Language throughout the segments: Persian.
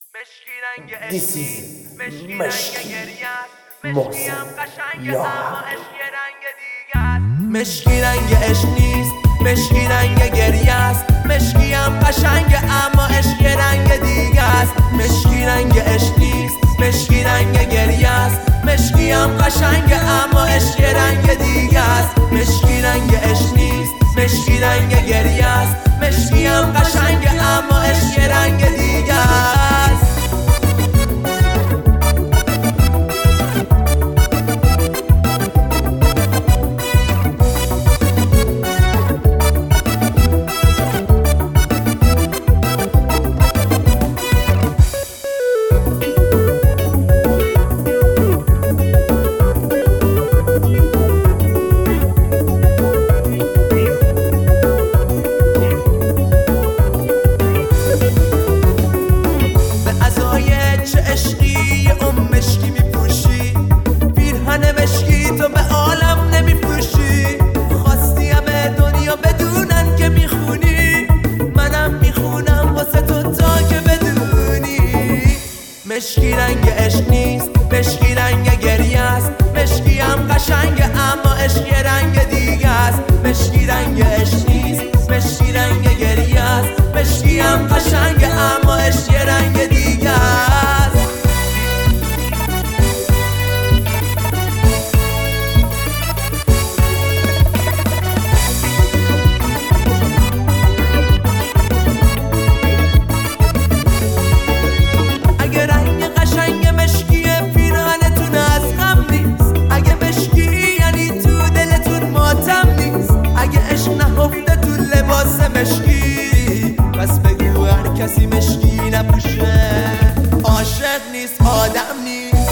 This is مشکی محسن یار. مشکی رنگ عشق نیست، مشکی رنگ گریه است. مشکی هم قشنگه اما عشق رنگ دیگه است. مشکی رنگ عشق نیست، مشکی رنگ گریه است. مشکی هم قشنگه اما عشق رنگ دیگه است. مشکی رنگ عشق نیست، مشکی رنگ گریه است. مشکی هم قشنگه اما عشق رنگ دیگه است. مشکی رنگ عشق نیست، مشکی رنگ گریه است. مشکی هم قشنگه اما عشق رنگ دیگه است. مشکی رنگ عشق نیست، مشکی رنگ گریه است. مشکی هم قشنگه اما عشق رنگ دیگه است. مشکی پس بگو هر کسی مشکی نپوشه عاشق نیست، آدم نیست.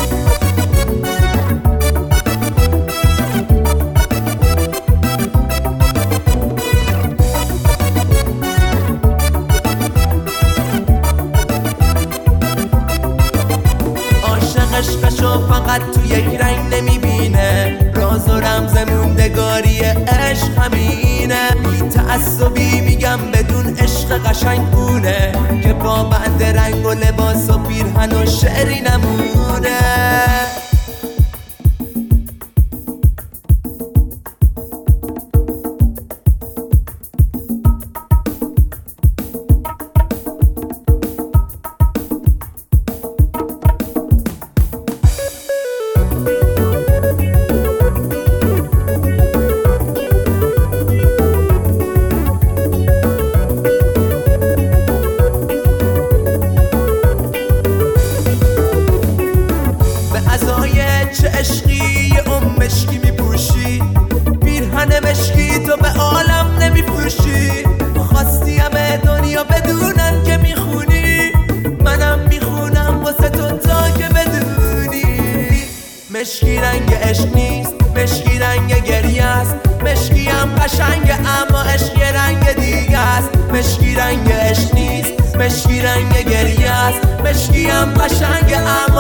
عاشق عشقشو فقط تو یک رنگ نمیبینه. راز و رمز موندگاری عشق همینه. بی تعصبی میگم بدون عشق قشنگ بونه که با بند رنگ و لباس و پیرهن و شعری نمونه. چه عشقی مشکی میپوشی، پیرهن مشکی تو به عالم نمیفروشی. خواستی همه دنیا بدونن که میخونی، منم میخونم واسه تو تا که بدونی. مشکی رنگ عشق نیست، مشکی رنگ گریه است. مشکی هم قشنگه اما عشق رنگ دیگه است. مشکی رنگ عشق نیست، مشکی رنگ گریه است. مشکی هم قشنگه اما